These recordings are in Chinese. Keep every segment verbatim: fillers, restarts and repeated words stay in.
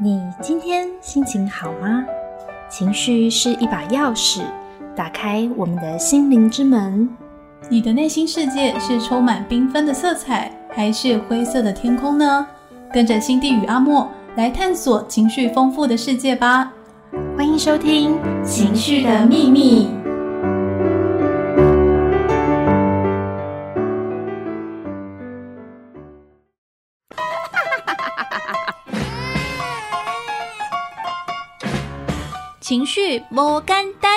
你今天心情好吗？情绪是一把钥匙，打开我们的心灵之门。 你的内心世界是充满缤纷的色彩，还是灰色的天空呢？跟着心地与阿莫来探索情绪丰富的世界吧。 欢迎收听《情绪的秘密》。 情绪不简单。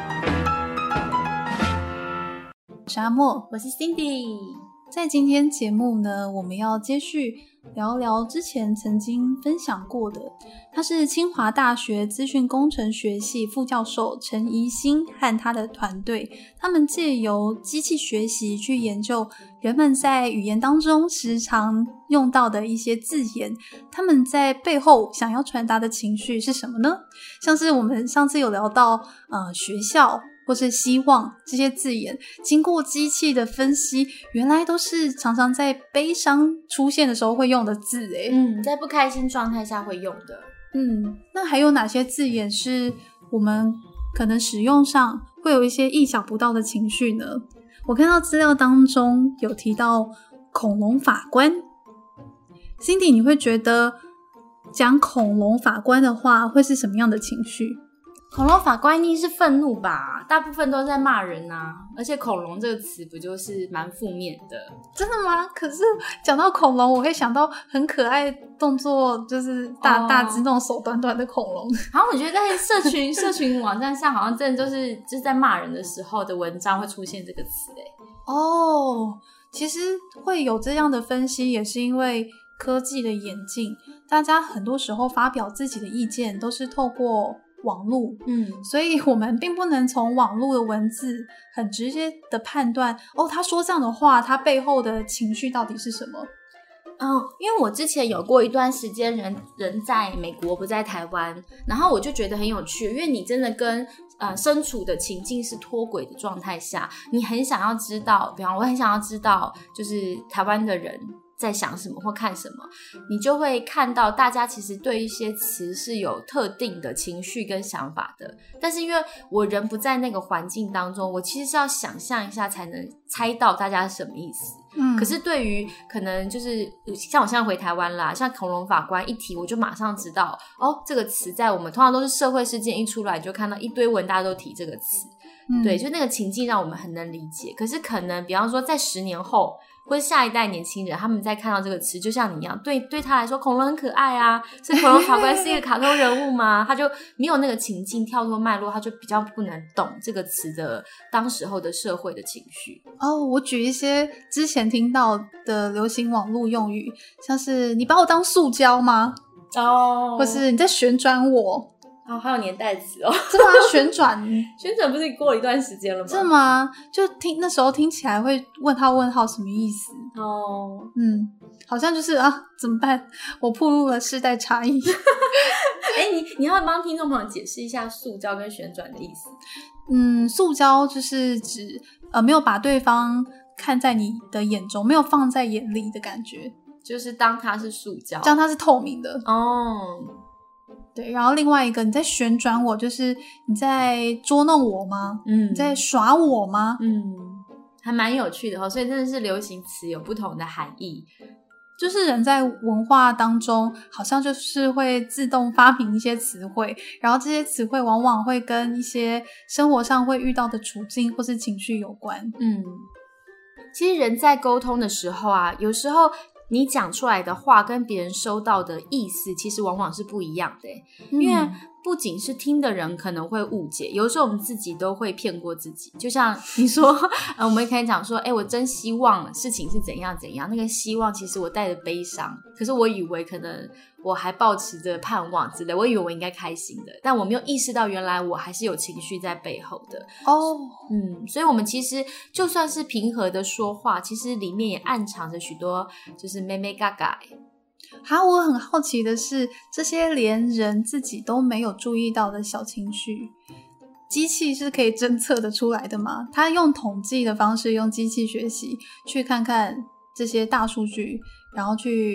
我是阿莫， 我是 Cindy。 在今天节目呢，我们要接续聊聊之前曾经分享过的，他是清华大学资讯工程学系副教授陈怡欣和他的团队，他们借由机器学习去研究人们在语言当中时常用到的一些字眼，他们在背后想要传达的情绪是什么呢？像是我们上次有聊到呃学校或是希望这些字眼，经过机器的分析，原来都是常常在悲伤出现的时候会用的字诶。 嗯，在不开心状态下会用的。 嗯，那还有哪些字眼是我们可能使用上会有一些意想不到的情绪呢？我看到资料当中有提到恐龙法官。 Cindy， 你会觉得讲恐龙法官的话会是什么样的情绪？ 恐龙法官一定是愤怒吧，大部分都在骂人啊，而且恐龙这个词不就是蛮负面的。 真的吗？可是讲到恐龙，我会想到很可爱动作，就是大、oh. 大只那种手短短的恐龙。 好像我觉得在社群社群网站上，好像真的就是就是在骂人的时候的文章会出现这个词诶。 哦、oh, 其实会有这样的分析，也是因为科技的演进，大家很多时候发表自己的意见都是透过网络，嗯，所以我们并不能从网络的文字很直接的判断，哦，他说这样的话，他背后的情绪到底是什么？ 哦，因为我之前有过一段时间人人在美国不在台湾，然后我就觉得很有趣，因为你真的跟呃身处的情境是脱轨的状态下，你很想要知道，比方我很想要知道，就是台湾的人在想什么或看什么，你就会看到大家其实对一些词是有特定的情绪跟想法的，但是因为我人不在那个环境当中，我其实是要想象一下才能猜到大家是什么意思。嗯，可是对于可能就是像我现在回台湾啦，像恐龙法官一提，我就马上知道哦，这个词在我们通常都是社会事件一出来就看到一堆文大家都提这个词。嗯，对，就那个情境让我们很能理解。可是可能比方说在十年后或者下一代年轻人，他们在看到这个词，就像你一样，对对他来说恐龙很可爱啊，所以恐龙法官是一个卡通人物吗？他就没有那个情境跳脱脉络，他就比较不能懂这个词的当时候的社会的情绪。 哦，我举一些之前听到的流行网络用语，像是你把我当塑胶吗？ 哦， 或是你在旋转我。 哦，还有年代词哦。 真的吗？旋转旋转不是过了一段时间了吗？ 真的吗？就听那时候听起来会问号问号什么意思？哦，嗯，好像就是啊，怎么办？我暴露了世代差异。 哎、欸，你你要帮听众朋友解释一下塑胶跟旋转的意思？ 嗯，塑胶就是指呃没有把对方看在你的眼中，没有放在眼里的感觉， 就是当它是塑胶， 当它是透明的哦。 对，然后另外一个你在旋转我，就是你在捉弄我吗？嗯，你在耍我吗？ 嗯，还蛮有趣的哦。所以真的是流行词有不同的含义， 就是人在文化当中好像就是会自动发明一些词汇，然后这些词汇往往会跟一些生活上会遇到的处境或是情绪有关。嗯， 其实人在沟通的时候啊，有时候你讲出来的话跟别人收到的意思其实往往是不一样的、欸嗯、因为不仅是听的人可能会误解，有时候我们自己都会骗过自己。就像你说呃，我们可以讲说哎、欸，我真希望事情是怎样怎样，那个希望其实我带着悲伤，可是我以为可能我还抱持着盼望之类，我以为我应该开心的，但我没有意识到原来我还是有情绪在背后的哦。嗯，所以我们其实就算是平和的说话，其实里面也暗藏着许多就是妹妹嘎嘎。 好，我很好奇的是，这些连人自己都没有注意到的小情绪，机器是可以侦测的出来的吗？它用统计的方式，用机器学习去看看这些大数据，然后去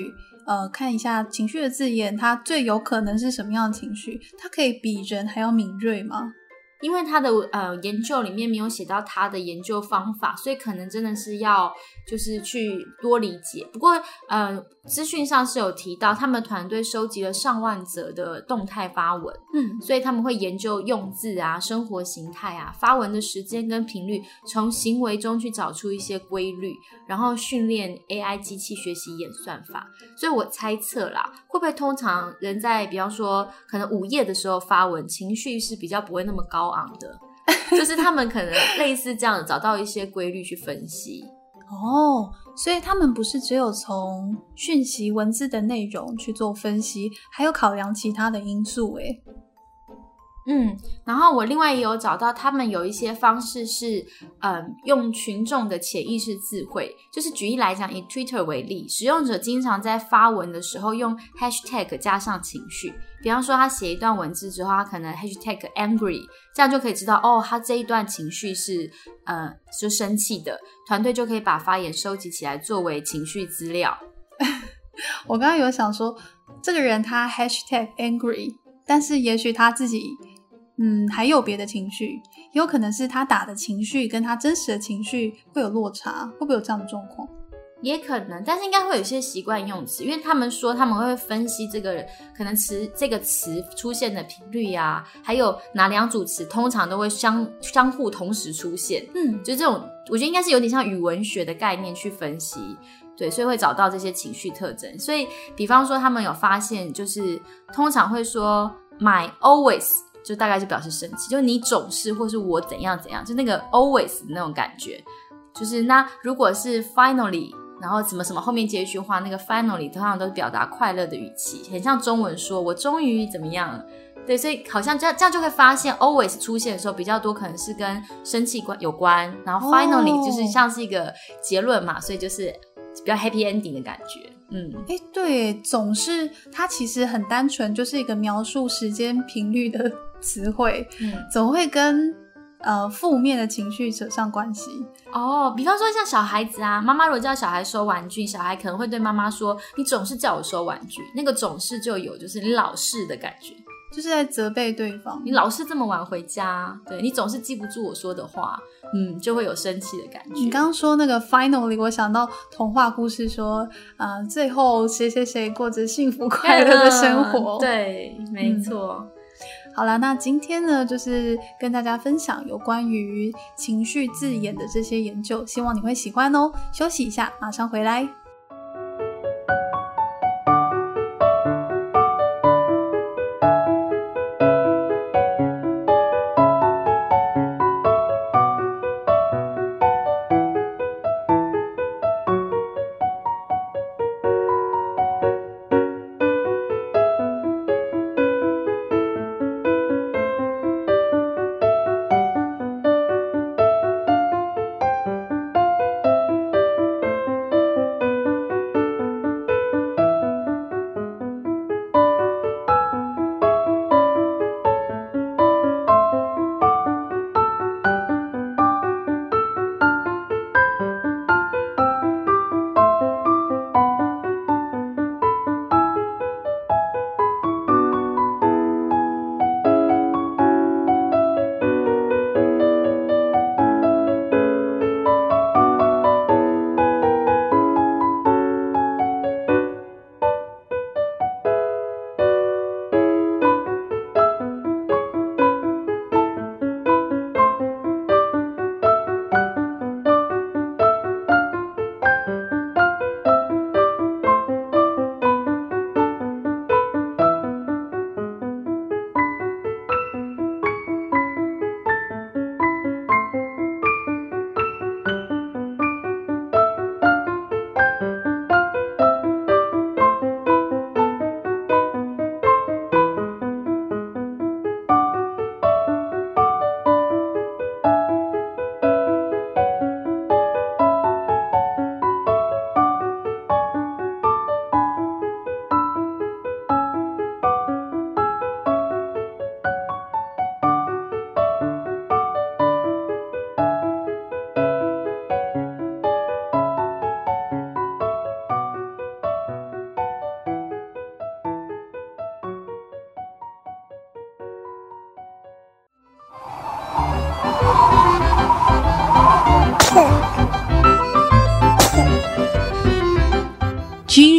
呃看一下情绪的字眼，它最有可能是什么样的情绪？它可以比人还要敏锐吗？ 因为他的呃研究里面没有写到他的研究方法，所以可能真的是要就是去多理解。不过呃资讯上是有提到，他们团队收集了上万则的动态发文，嗯，所以他们会研究用字啊、生活形态啊、发文的时间跟频率，从行为中去找出一些规律，然后训练 A I 机器学习演算法。所以我猜测啦，会不会通常人在比方说可能午夜的时候发文，情绪是比较不会那么高昂的，就是他们可能类似这样找到一些规律去分析。 哦，所以他们不是只有从讯息文字的内容去做分析，还有考量其他的因素诶。 嗯，然后我另外也有找到他们有一些方式是嗯，用群众的潜意识智慧，就是举例来讲，以 Twitter 为例，使用者经常在发文的时候用 hashtag 加上情绪，比方说他写一段文字之后，他可能 hashtag angry， 这样就可以知道哦，他这一段情绪是呃就生气的，团队就可以把发言收集起来作为情绪资料。 我刚刚有想说，这个人他 hashtag angry， 但是也许他自己嗯，还有别的情绪，也有可能是他打的情绪跟他真实的情绪会有落差，会不会有这样的状况？ 也可能，但是应该会有一些习惯用词，因为他们说他们会分析这个可能词这个词出现的频率啊，还有哪两组词通常都会相相互同时出现，嗯，就这种我觉得应该是有点像语文学的概念去分析，对，所以会找到这些情绪特征。所以比方说他们有发现，就是通常会说 my always，就大概是表示生气，就是你总是或是我怎样怎样，就那个 always 的那种感觉。就是那如果是 finally， 然后什么什么后面接一句话，那个 finally 通常都是表达快乐的语气，很像中文说我终于怎么样。对，所以好像这样这样就会发现 always 出现的时候比较多可能是跟生气有关，然后 finally 就是像是一个结论嘛，所以就是比较 happy ending 的感觉。嗯， 哎，对，总是它其实很单纯，就是一个描述时间频率的词汇，嗯，总会跟呃负面的情绪扯上关系。 哦，比方说像小孩子啊，妈妈如果叫小孩收玩具，小孩可能会对妈妈说你总是叫我收玩具，那个总是就有就是你老是的感觉， 就是在责备对方， 你老是这么晚回家，对，你总是记不住我说的话，嗯，就会有生气的感觉。 你刚刚说那个 finally， 我想到童话故事说呃，最后谁谁谁过着幸福快乐的生活、 嗯、对，没错、嗯。 好啦，那今天呢就是跟大家分享有关于情绪字眼的这些研究，希望你会喜欢哦。休息一下，马上回来。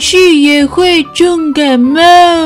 绪也会重感冒。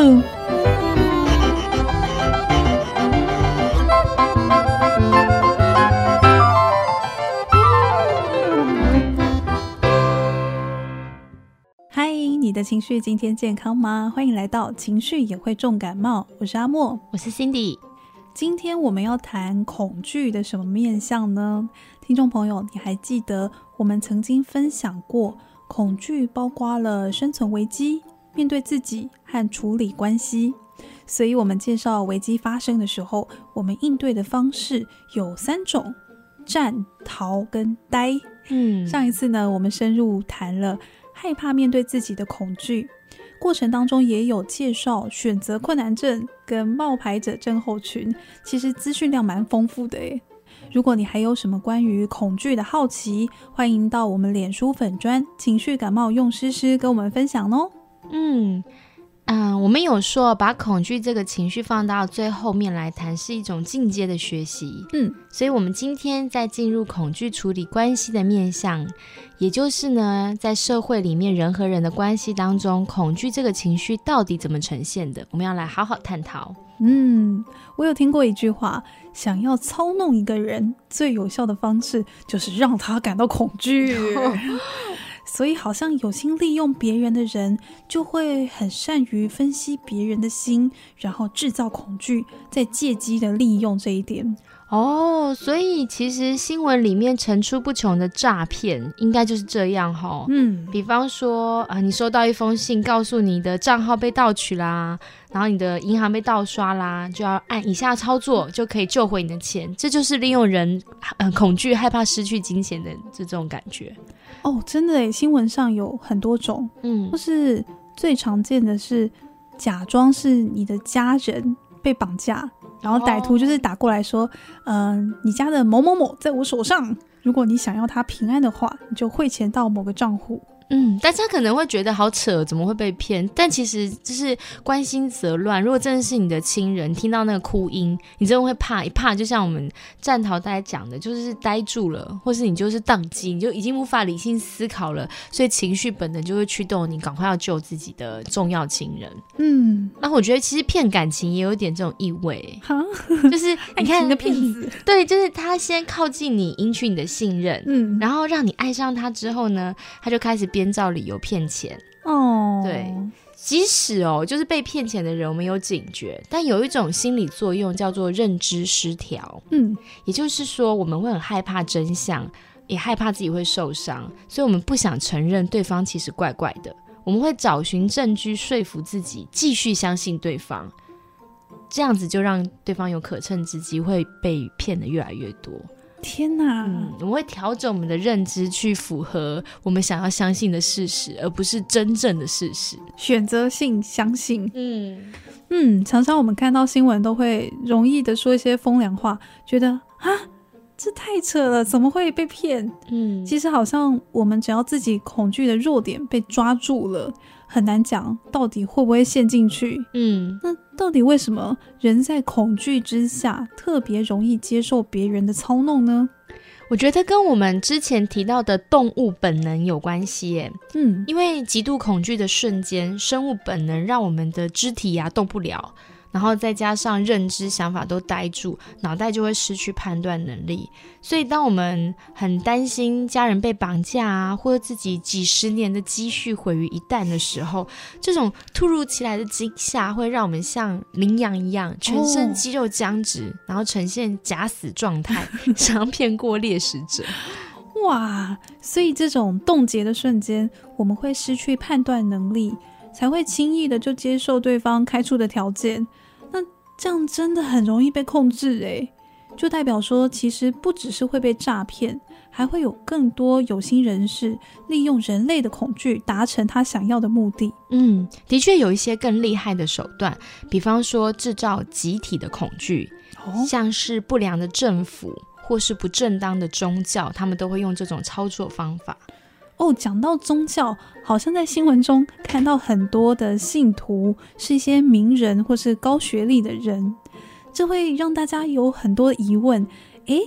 嗨，你的情绪今天健康吗？欢迎来到情绪也会重感冒，我是阿莫， 我是 Cindy。 今天我们要谈恐惧的什么面向呢？听众朋友，你还记得我们曾经分享过，恐惧包括了生存危机、面对自己和处理关系。所以我们介绍危机发生的时候，我们应对的方式有三种：战、逃跟呆。嗯，上一次呢，我们深入谈了害怕面对自己的恐惧，过程当中也有介绍选择困难症跟冒牌者症候群，其实资讯量蛮丰富的耶。如果你还有什么关于恐惧的好奇，欢迎到我们脸书粉专情绪感冒用诗诗跟我们分享哦。 嗯嗯、呃，我们有说把恐惧这个情绪放到最后面来谈是一种进阶的学习。嗯，所以我们今天在进入恐惧处理关系的面向，也就是呢，在社会里面人和人的关系当中，恐惧这个情绪到底怎么呈现的，我们要来好好探讨。 嗯，我有听过一句话，想要操弄一个人最有效的方式就是让他感到恐惧所以好像有心利用别人的人就会很善于分析别人的心，然后制造恐惧，再借机的利用这一点。 哦，所以其实新闻里面层出不穷的诈骗应该就是这样齁。嗯，比方说啊，你收到一封信告诉你的账号被盗取啦，然后你的银行被盗刷啦，就要按以下操作就可以救回你的钱，这就是利用人、呃、恐惧害怕失去金钱的这种感觉。 哦，真的耶，新闻上有很多种。嗯，或是最常见的是假装是你的家人被绑架，然后歹徒就是打过来说，嗯、呃，你家的某某某在我手上，如果你想要他平安的话，你就汇钱到某个账户。 嗯，大家可能会觉得好扯，怎么会被骗？但其实就是关心则乱。如果真的是你的亲人，听到那个哭音，你真的会怕一怕，就像我们战逃大家讲的，就是呆住了，或是你就是宕机，你就已经无法理性思考了，所以情绪本能就会驱动你赶快要救自己的重要亲人。嗯，那我觉得其实骗感情也有点这种意味，就是你看的骗子， 对，就是他先靠近你，赢取你的信任，嗯，然后让你爱上他之后呢，他就开始编造理由骗钱。哦，对，即使哦，就是被骗钱的人，我们有警觉，但有一种心理作用叫做认知失调。嗯，也就是说，我们会很害怕真相，也害怕自己会受伤，所以我们不想承认对方其实怪怪的。我们会找寻证据说服自己，继续相信对方，这样子就让对方有可乘之机，会被骗得越来越多。 天哪、 嗯、我们会调整我们的认知去符合我们想要相信的事实，而不是真正的事实， 选择性相信。嗯嗯，常常我们看到新闻都会容易的说一些风凉话，觉得啊这太扯了，怎么会被骗？嗯，其实好像我们只要自己恐惧的弱点被抓住了，很难讲到底会不会陷进去。嗯，那到底为什么人在恐惧之下特别容易接受别人的操弄呢？ 我觉得跟我们之前提到的动物本能有关系耶。嗯，因为极度恐惧的瞬间，生物本能让我们的肢体啊动不了，然后再加上认知想法都呆住，脑袋就会失去判断能力。所以当我们很担心家人被绑架啊，或者自己几十年的积蓄毁于一旦的时候，这种突如其来的惊吓会让我们像羚羊一样全身肌肉僵直、哦、然后呈现假死状态想要骗过猎食者。 哇，所以这种冻结的瞬间我们会失去判断能力，才会轻易的就接受对方开出的条件。那这样真的很容易被控制耶，就代表说其实不只是会被诈骗，还会有更多有心人士利用人类的恐惧达成他想要的目的。 嗯，的确有一些更厉害的手段，比方说制造集体的恐惧、哦、像是不良的政府或是不正当的宗教，他们都会用这种操作方法。 哦，讲到宗教，好像在新闻中看到很多的信徒是一些名人或是高学历的人，这会让大家有很多疑问。诶，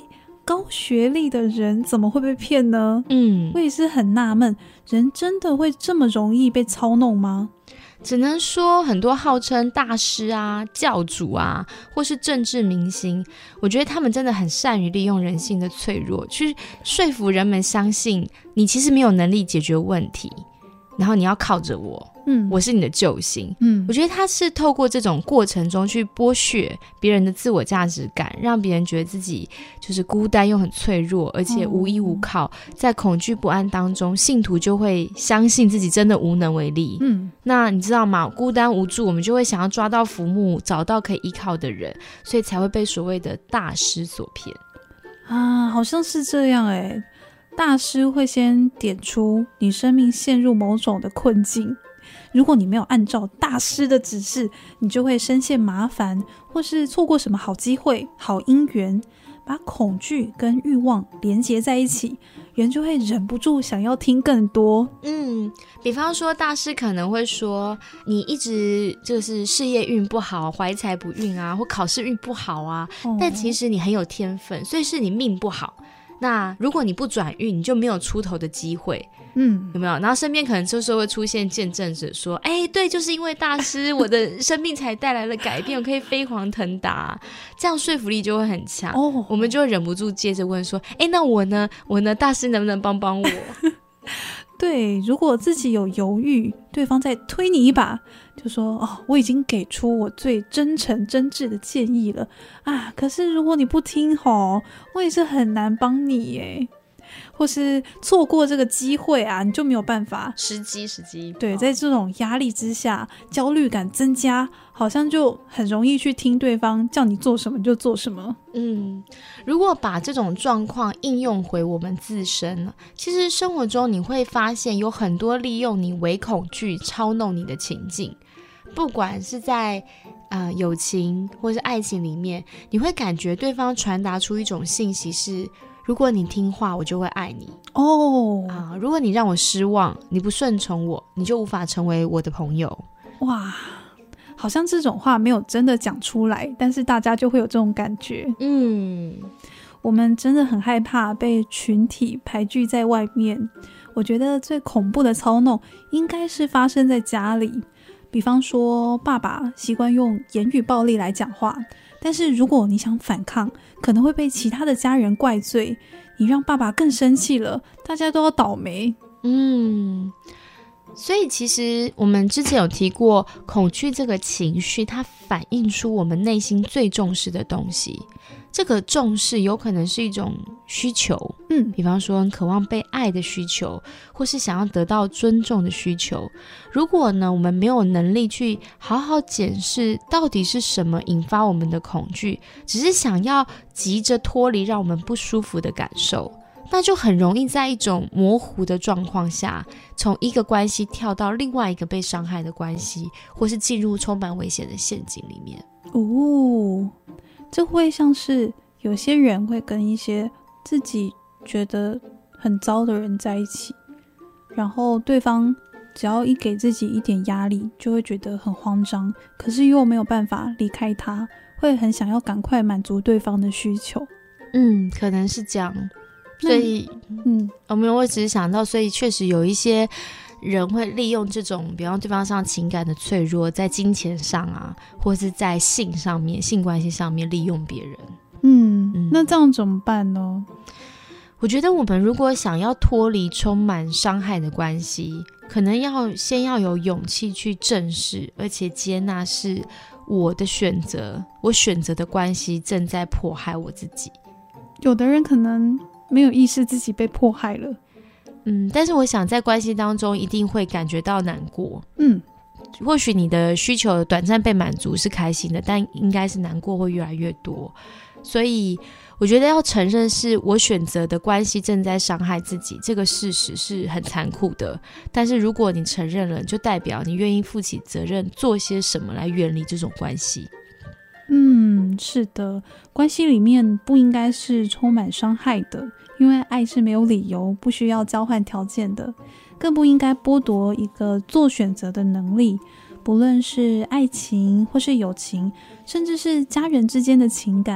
高学历的人怎么会被骗呢？嗯，我也是很纳闷，人真的会这么容易被操弄吗？ 只能说很多号称大师啊、教主啊，或是政治明星，我觉得他们真的很善于利用人性的脆弱，去说服人们相信你其实没有能力解决问题，然后你要靠着我，嗯，我是你的救星，嗯，我觉得他是透过这种过程中去剥削别人的自我价值感，让别人觉得自己就是孤单又很脆弱，而且无依无靠，嗯，在恐惧不安当中，信徒就会相信自己真的无能为力，嗯，那你知道吗？孤单无助，我们就会想要抓到浮木，找到可以依靠的人，所以才会被所谓的大师所骗啊，好像是这样耶。大师会先点出你生命陷入某种的困境，如果你没有按照大师的指示，你就会深陷麻烦，或是错过什么好机会、好姻缘，把恐惧跟欲望连结在一起，人就会忍不住想要听更多。 嗯，比方说大师可能会说你一直就是事业运不好，怀才不遇啊，或考试运不好啊，哦，但其实你很有天分，所以是你命不好，那如果你不转运，你就没有出头的机会，嗯，有没有？然后身边可能这时候会出现见证者说，哎，对，就是因为大师我的生命才带来了改变，我可以飞黄腾达，这样说服力就会很强，哦，我们就会忍不住接着问说，哎，那我呢我呢大师能不能帮帮我？ 对，如果自己有犹豫，对方再推你一把，就说哦，我已经给出我最真诚真挚的建议了啊，可是如果你不听吼，我也是很难帮你耶，或是错过这个机会啊，你就没有办法时机时机对，在这种压力之下，焦虑感增加，好像就很容易去听对方叫你做什么就做什么。 嗯，如果把这种状况应用回我们自身，其实生活中你会发现有很多利用你为恐惧操弄你的情境，不管是在呃友情或是爱情里面，你会感觉对方传达出一种信息是，如果你听话我就会爱你哦，啊，如果你让我失望，你不顺从我，你就无法成为我的朋友。 哇，好像这种话没有真的讲出来，但是大家就会有这种感觉。嗯，我们真的很害怕被群体排拒在外面。我觉得最恐怖的操弄应该是发生在家里，比方说爸爸习惯用言语暴力来讲话，但是如果你想反抗，可能会被其他的家人怪罪，你让爸爸更生气了，大家都要倒霉。嗯， 所以其实我们之前有提过，恐惧这个情绪它反映出我们内心最重视的东西，这个重视有可能是一种需求，嗯，比方说很渴望被爱的需求，或是想要得到尊重的需求。如果呢我们没有能力去好好检视到底是什么引发我们的恐惧，只是想要急着脱离让我们不舒服的感受，那就很容易在一种模糊的状况下，从一个关系跳到另外一个被伤害的关系，或是进入充满危险的陷阱里面。 哦，这会像是有些人会跟一些自己觉得很糟的人在一起，然后对方只要一给自己一点压力，就会觉得很慌张，可是又没有办法离开他，会很想要赶快满足对方的需求。 嗯，可能是这样。所以嗯，我们我只是想到，所以确实有一些人会利用这种比方对方上情感的脆弱，在金钱上啊，或是在性上面性关系上面利用别人。 嗯, 嗯那这样怎么办呢？ 我觉得我们如果想要脱离充满伤害的关系，可能要先要有勇气去正视而且接纳是我的选择，我选择的关系正在迫害我自己。 有的人可能没有意识自己被迫害了， 嗯，但是我想在关系当中一定会感觉到难过，嗯，或许你的需求短暂被满足是开心的，但应该是难过会越来越多。所以我觉得要承认是我选择的关系正在伤害自己，这个事实是很残酷的，但是如果你承认了，就代表你愿意负起责任，做些什么来远离这种关系。 嗯，是的，关系里面不应该是充满伤害的，因为爱是没有理由，不需要交换条件的，更不应该剥夺一个做选择的能力，不论是爱情或是友情，甚至是家人之间的情感，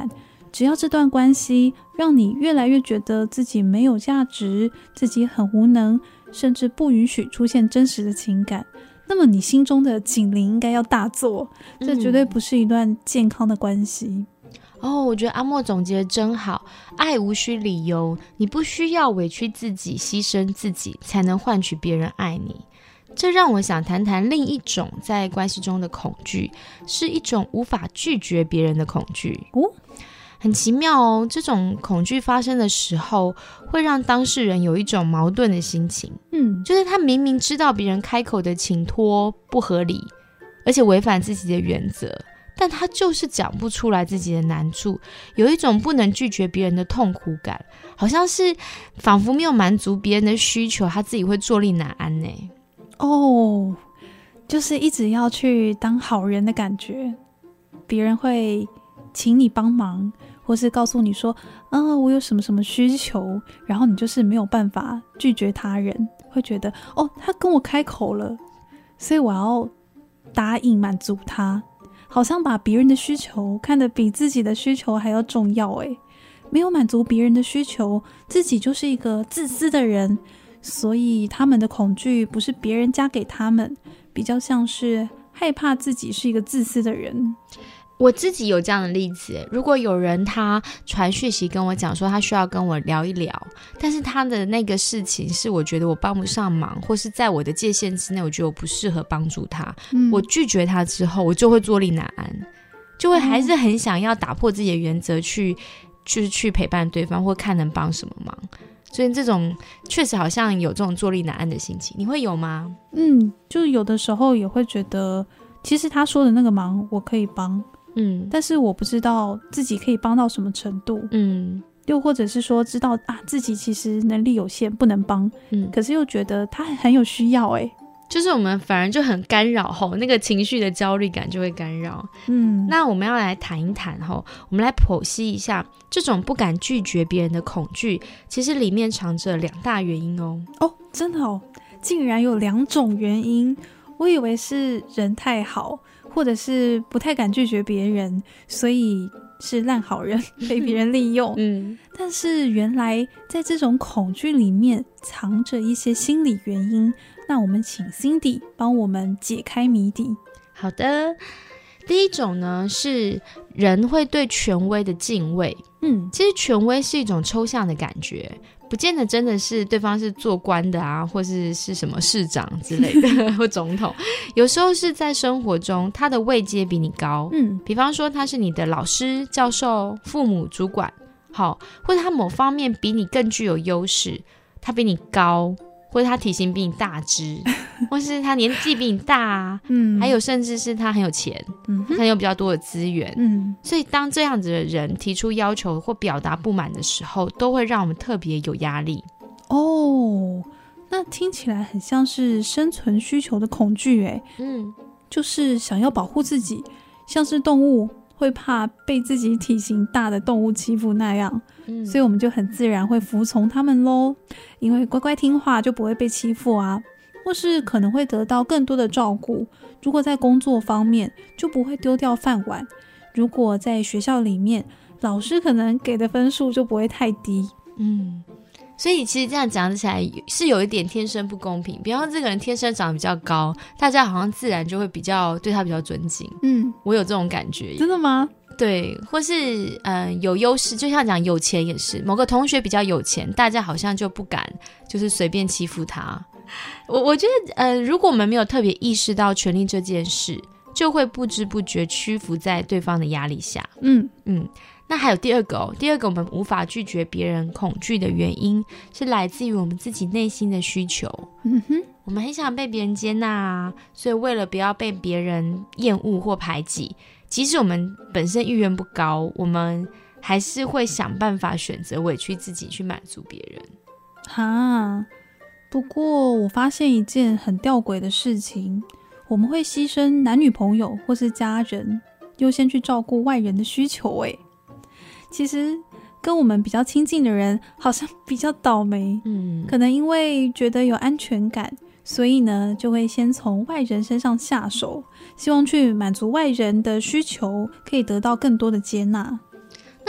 只要这段关系让你越来越觉得自己没有价值，自己很无能，甚至不允许出现真实的情感，那么你心中的警铃应该要大作，这绝对不是一段健康的关系。 哦，我觉得阿莫总结得真好，爱无需理由，你不需要委屈自己牺牲自己才能换取别人爱你。这让我想谈谈另一种在关系中的恐惧，是一种无法拒绝别人的恐惧。 哦， 很奇妙哦，这种恐惧发生的时候会让当事人有一种矛盾的心情。 嗯， 就是他明明知道别人开口的请托不合理，而且违反自己的原则，但他就是讲不出来自己的难处，有一种不能拒绝别人的痛苦感，好像是仿佛没有满足别人的需求，他自己会坐立难安呢。 哦，就是一直要去当好人的感觉，别人会请你帮忙，或是告诉你说啊，我有什么什么需求，然后你就是没有办法拒绝他人，会觉得哦，他跟我开口了，所以我要答应满足他，好像把别人的需求看得比自己的需求还要重要诶。没有满足别人的需求，自己就是一个自私的人，所以他们的恐惧不是别人加给他们，比较像是害怕自己是一个自私的人。 我自己有这样的例子，如果有人他传讯息跟我讲说他需要跟我聊一聊，但是他的那个事情是我觉得我帮不上忙，或是在我的界限之内，我觉得我不适合帮助他、嗯、我拒绝他之后，我就会坐立难安，就会还是很想要打破自己的原则去就是去陪伴对方，或看能帮什么忙。所以这种确实好像有这种坐立难安的心情，你会有吗？ 嗯，就有的时候也会觉得其实他说的那个忙我可以帮，嗯，但是我不知道自己可以帮到什么程度，嗯，又或者是说知道啊自己其实能力有限不能帮，嗯，可是又觉得他很有需要欸， 就是我们反而就很干扰吼，那个情绪的焦虑感就会干扰。嗯，那我们要来谈一谈吼，我们来剖析一下这种不敢拒绝别人的恐惧，其实里面藏着两大原因哦。 哦，真的哦，竟然有两种原因，我以为是人太好，或者是不太敢拒绝别人，所以是烂好人被别人利用。嗯，但是原来在这种恐惧里面藏着一些心理原因，那我们请 Cindy 帮我们解开谜底。 好的，第一种呢是人会对权威的敬畏。嗯，其实权威是一种抽象的感觉，不见得真的是对方是做官的啊，或是是什么市长之类的或总统，有时候是在生活中他的位阶比你高，嗯，比方说他是你的老师、教授、父母、主管，好，或者他某方面比你更具有优势，他比你高，或者他体型比你大只，或是他年纪比你大啊，嗯，还有甚至是他很有钱，嗯，他有比较多的资源，嗯，所以当这样子的人提出要求或表达不满的时候，都会让我们特别有压力。 哦，那听起来很像是生存需求的恐惧耶，嗯，就是想要保护自己，像是动物会怕被自己体型大的动物欺负那样，嗯，所以我们就很自然会服从他们咯，因为乖乖听话就不会被欺负啊，或是可能会得到更多的照顾，如果在工作方面就不会丢掉饭碗，如果在学校里面老师可能给的分数就不会太低。嗯， 所以其实这样讲起来是有一点天生不公平，比方说这个人天生长得比较高，大家好像自然就会比较对他比较尊敬。嗯，我有这种感觉。 真的吗？ 对，或是呃有优势，就像讲有钱也是，某个同学比较有钱，大家好像就不敢就是随便欺负他。我我觉得呃如果我们没有特别意识到权力这件事，就会不知不觉屈服在对方的压力下。嗯嗯，那还有第二个哦，第二个我们无法拒绝别人恐惧的原因是来自于我们自己内心的需求。嗯哼，我们很想被别人接纳啊，所以为了不要被别人厌恶或排挤，即使我们本身意愿不高，我们还是会想办法选择委屈自己去满足别人。 哈，不过我发现一件很吊诡的事情，我们会牺牲男女朋友或是家人，优先去照顾外人的需求诶。其实跟我们比较亲近的人好像比较倒霉，嗯，可能因为觉得有安全感，所以呢就会先从外人身上下手，希望去满足外人的需求，可以得到更多的接纳。 那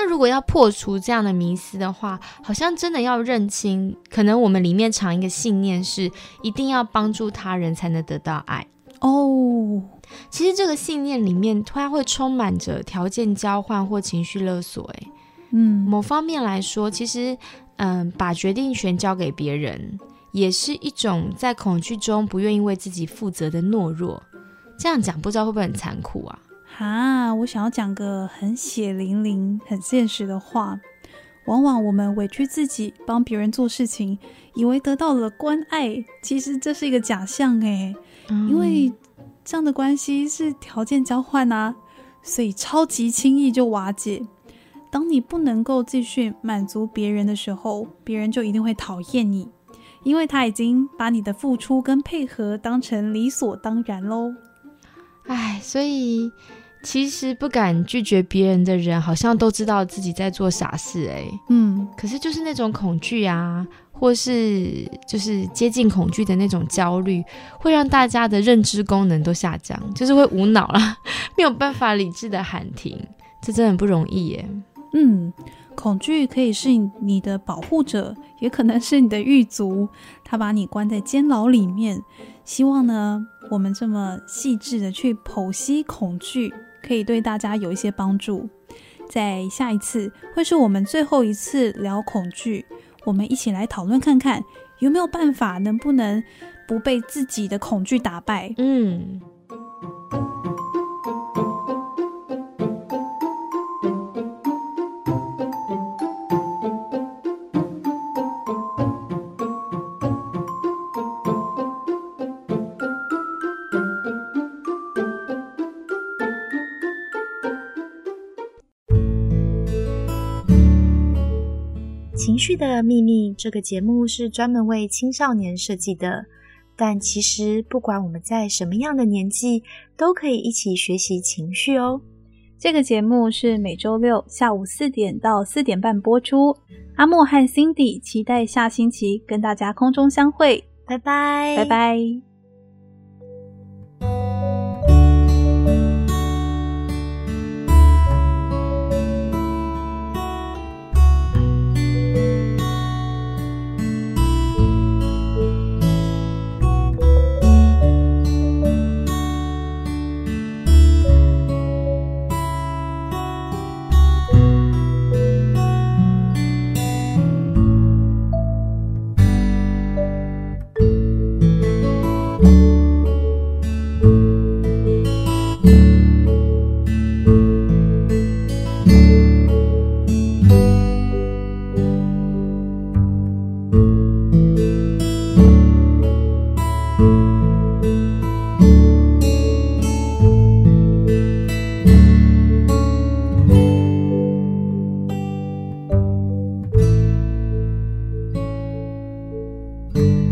那如果要破除这样的迷思的话，好像真的要认清，可能我们里面藏一个信念是一定要帮助他人才能得到爱哦。 其实这个信念里面它会充满着条件交换或情绪勒索。诶嗯，某方面来说，其实嗯，把决定权交给别人也是一种在恐惧中不愿意为自己负责的懦弱。这样讲不知道会不会很残酷啊？ 哈，我想要讲个很血淋淋很现实的话，往往我们委屈自己帮别人做事情，以为得到了关爱，其实这是一个假象诶、嗯、因为这样的关系是条件交换啊，所以超级轻易就瓦解。当你不能够继续满足别人的时候，别人就一定会讨厌你，因为他已经把你的付出跟配合当成理所当然咯。 唉，所以其实不敢拒绝别人的人好像都知道自己在做傻事诶、欸、嗯，可是就是那种恐惧啊，或是就是接近恐惧的那种焦虑，会让大家的认知功能都下降，就是会无脑啦，没有办法理智的喊停，这真的很不容易耶。 嗯，恐惧可以是你的保护者，也可能是你的狱卒，他把你关在监牢里面。希望呢，我们这么细致的去剖析恐惧，可以对大家有一些帮助。在下一次会是我们最后一次聊恐惧，我们一起来讨论看看有没有办法能不能不被自己的恐惧打败。 嗯， 情绪的秘密这个节目是专门为青少年设计的，但其实不管我们在什么样的年纪，都可以一起学习情绪哦。 这个节目是每周六下午四点到四点半播出。阿莫和 Cindy 期待下星期跟大家空中相会， 拜拜， 拜拜。 嗯。